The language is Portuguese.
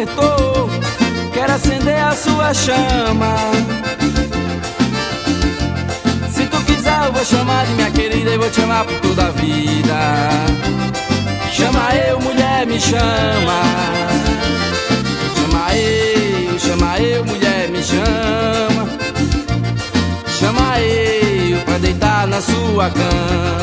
despertou, quero acender a sua chama. Se tu quiser eu vou chamar de minha querida e vou te amar por toda a vida. Chama eu, mulher, me chama. Chama eu, mulher, me chama. Chama eu pra deitar na sua cama.